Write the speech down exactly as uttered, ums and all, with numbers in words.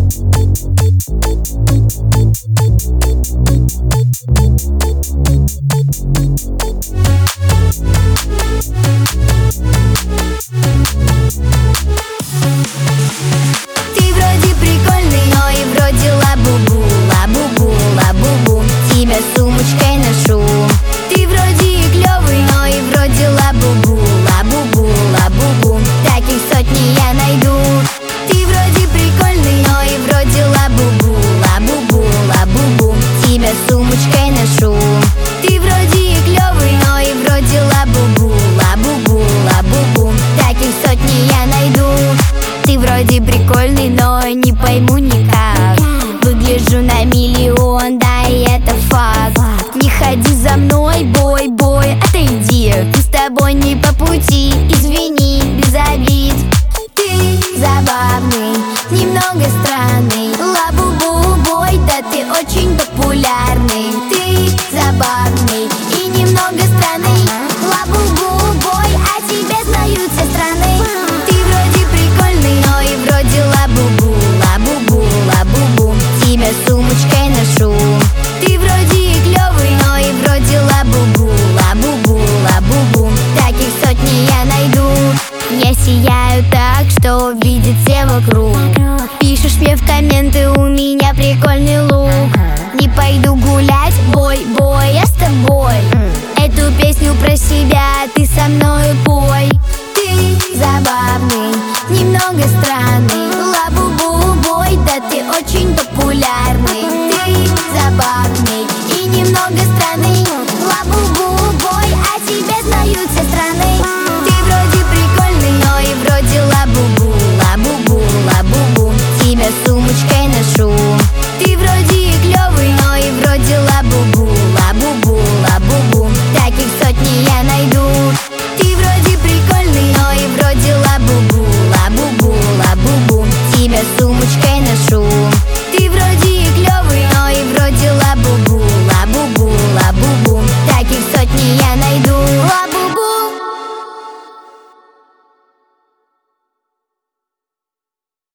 Ты вроде прикольный, но и вроде лабубу, лабубу, лабубу. Тебя сумочкой ношу. Ты вроде и клёвый, но и вроде лабубу, лабубу, лабубу. Таких сотни я найду. Ты вроде прикольный, но и вроде лабубу, лабубу, лабубу. Тебя сумочкой ношу. Ты вроде и клёвый, но и вроде лабубу, лабубу, лабубу. Таких сотни я найду. Ты вроде прикольный, но не пойму никак. Выгляжу на миллион, да и это факт. Не ходи за мной, бой, бой, отойди. Мы с тобой не по пути, извини, без обид. Ты забавный, немного странный. Лабубу, бой, да ты очень популярный. Ты забавный и немного странный. Лабубу, бой, а тебя знают все страны. Ты вроде прикольный, но и вроде лабубу, лабубу, лабубу. Тебя сумочкой ношу. Ты вроде и клёвый, но и вроде лабубу, лабубу, лабубу. Таких сотни я найду. Я сияю так, что видят все вокруг. Пишешь мне в комменты, у меня прикольный лук. Не пойду гулять, бой, бой, я с тобой. Эту песню про себя ты со мною пой. Ты забавный, немного странный. Лабубу, бой, да ты очень популярный. Ты забавный и немного странный. Лабубу, бой, а тебя знают все страны.